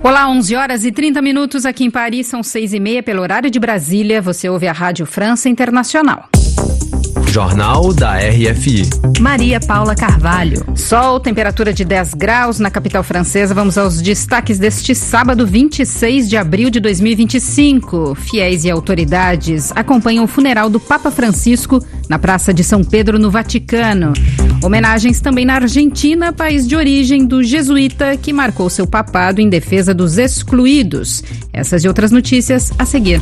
Olá, 11 horas e 30 minutos aqui em Paris, são 6h30 pelo horário de Brasília. Você ouve a Rádio França Internacional. Jornal da RFI. Maria Paula Carvalho. Sol, temperatura de 10 graus na capital francesa. Vamos aos destaques deste sábado, 26 de abril de 2025. Fiéis e autoridades acompanham o funeral do Papa Francisco na Praça de São Pedro, no Vaticano. Homenagens também na Argentina, país de origem do jesuíta que marcou seu papado em defesa dos excluídos. Essas e outras notícias a seguir.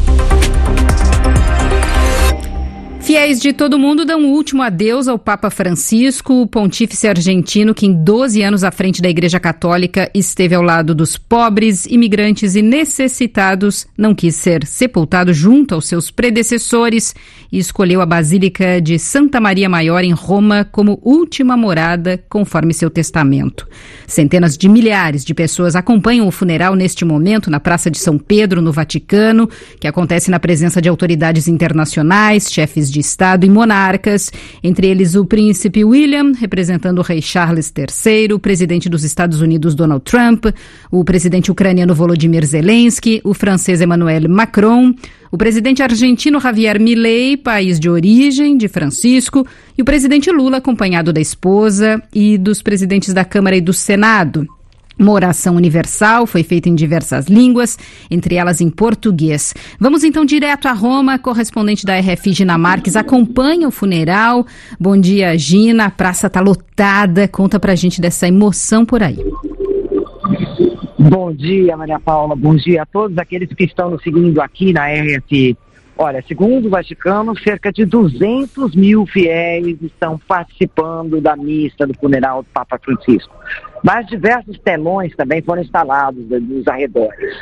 Fiéis de todo mundo dão o último adeus ao Papa Francisco, o pontífice argentino que em 12 anos à frente da Igreja Católica esteve ao lado dos pobres, imigrantes e necessitados, não quis ser sepultado junto aos seus predecessores e escolheu a Basílica de Santa Maria Maior em Roma como última morada, conforme seu testamento. Centenas de milhares de pessoas acompanham o funeral neste momento na Praça de São Pedro, no Vaticano, que acontece na presença de autoridades internacionais, chefes de Estado e monarcas, entre eles o príncipe William, representando o rei Charles III, o presidente dos Estados Unidos Donald Trump, o presidente ucraniano Volodymyr Zelensky, o francês Emmanuel Macron, o presidente argentino Javier Milei, país de origem de Francisco, e o presidente Lula, acompanhado da esposa e dos presidentes da Câmara e do Senado. Uma oração universal foi feita em diversas línguas, entre elas em português. Vamos então direto a Roma. A correspondente da RFI, Gina Marques, acompanha o funeral. Bom dia, Gina. A praça está lotada. Conta pra gente dessa emoção por aí. Bom dia, Maria Paula. Bom dia a todos aqueles que estão nos seguindo aqui na RFI. Olha, segundo o Vaticano, cerca de 200 mil fiéis estão participando da missa do funeral do Papa Francisco. Mas diversos telões também foram instalados nos arredores.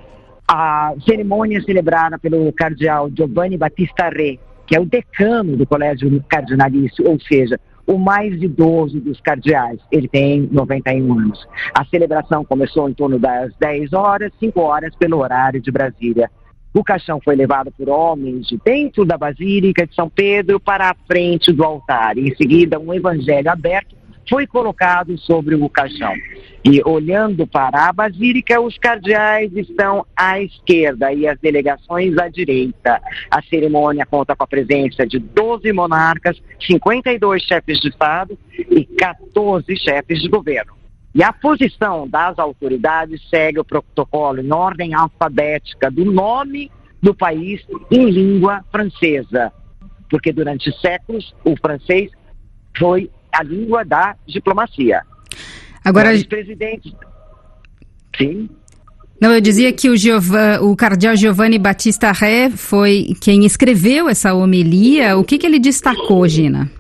A cerimônia celebrada pelo cardeal Giovanni Battista Re, que é o decano do Colégio Cardinalício, ou seja, o mais idoso dos cardeais. Ele tem 91 anos. A celebração começou em torno das 10 horas, 5 horas pelo horário de Brasília. O caixão foi levado por homens de dentro da Basílica de São Pedro para a frente do altar. Em seguida, um evangelho aberto foi colocado sobre o caixão. E olhando para a Basílica, os cardeais estão à esquerda e as delegações à direita. A cerimônia conta com a presença de 12 monarcas, 52 chefes de Estado e 14 chefes de governo. E a posição das autoridades segue o protocolo em ordem alfabética do nome do país em língua francesa, porque durante séculos o francês foi a língua da diplomacia. Agora, os presidentes... Sim? Não, eu dizia que o cardeal Giovanni Battista Re foi quem escreveu essa homilia. O que ele destacou, Gina?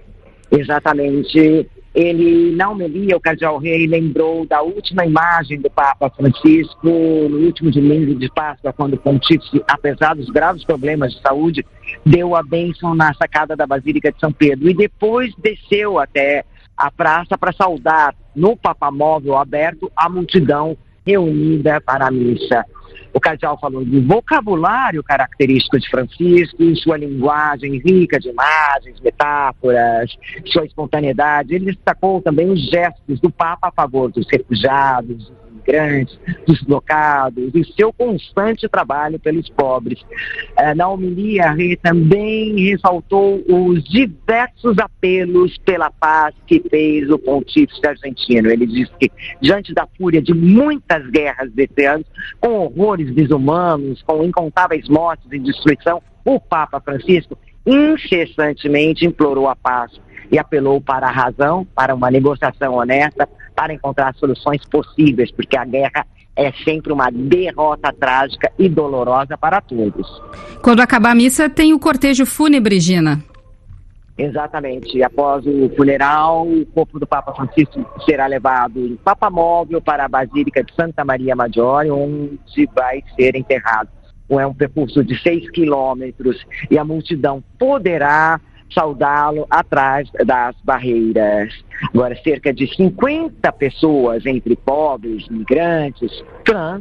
Exatamente. Ele, na homilia, o cardeal Rei lembrou da última imagem do Papa Francisco no último domingo de Páscoa, quando o pontífice, apesar dos graves problemas de saúde, deu a bênção na sacada da Basílica de São Pedro e depois desceu até a praça para saudar no papamóvel aberto a multidão reunida para a missa. O cardeal falou do vocabulário característico de Francisco, sua linguagem rica de imagens, metáforas, sua espontaneidade. Ele destacou também os gestos do Papa a favor dos refugiados, dos imigrantes, dos deslocados e seu constante trabalho pelos pobres. Na homilia, Rei também ressaltou os diversos apelos pela paz que fez o pontífice argentino. Ele disse que, diante da fúria de muitas guerras desse ano, com horrores desumanos, com incontáveis mortes e destruição, o Papa Francisco incessantemente implorou a paz e apelou para a razão, para uma negociação honesta, para encontrar soluções possíveis, porque a guerra é sempre uma derrota trágica e dolorosa para todos. Quando acabar a missa, tem o cortejo fúnebre, Gina. Exatamente. Após o funeral, o corpo do Papa Francisco será levado em papamóvel para a Basílica de Santa Maria Maggiore, onde vai ser enterrado. É um percurso de 6 quilômetros e a multidão poderá saudá-lo atrás das barreiras. Agora, cerca de 50 pessoas, entre pobres, migrantes, trans,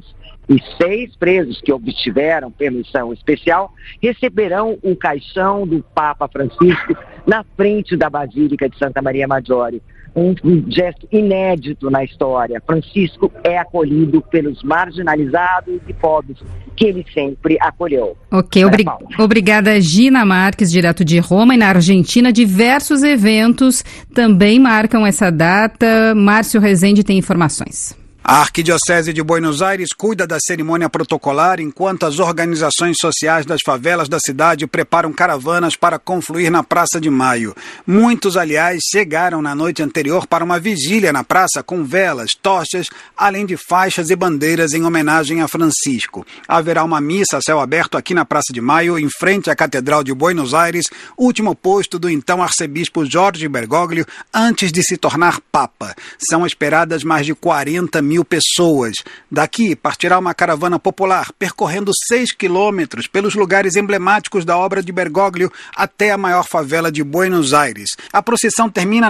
E 6 presos que obtiveram permissão especial receberão o caixão do Papa Francisco na frente da Basílica de Santa Maria Maggiore. Um gesto inédito na história. Francisco é acolhido pelos marginalizados e pobres, que ele sempre acolheu. Ok, obrigada, Gina Marques, direto de Roma. E na Argentina, diversos eventos também marcam essa data. Márcio Rezende tem informações. A Arquidiocese de Buenos Aires cuida da cerimônia protocolar enquanto as organizações sociais das favelas da cidade preparam caravanas para confluir na Praça de Maio. Muitos, aliás, chegaram na noite anterior para uma vigília na praça com velas, tochas, além de faixas e bandeiras em homenagem a Francisco. Haverá uma missa a céu aberto aqui na Praça de Maio, em frente à Catedral de Buenos Aires, último posto do então arcebispo Jorge Bergoglio, antes de se tornar Papa. São esperadas mais de 40 mil pessoas. Daqui partirá uma caravana popular, percorrendo 6 quilômetros pelos lugares emblemáticos da obra de Bergoglio até a maior favela de Buenos Aires. A procissão termina